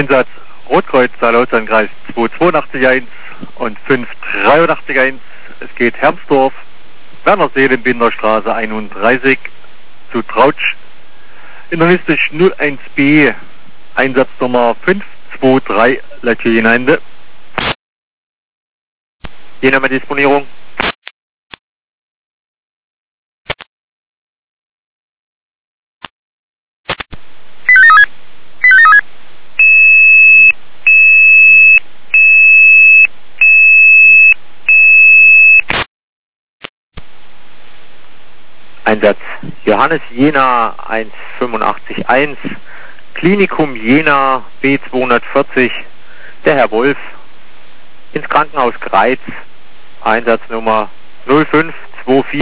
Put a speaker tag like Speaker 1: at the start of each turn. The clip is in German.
Speaker 1: Einsatz Rotkreuz Saarlautzernkreis 2881 und 5881. Es geht Hermsdorf, Werner Seelenbinder Straße 31 zu Trautsch. Internistisch 01B, Einsatznummer 523, Leitje Jena Ende. Jena mit Disponierung. Einsatz Johannes Jena 1881, Klinikum Jena B240, der Herr Wolf, ins Krankenhaus Greiz, Einsatznummer 0524.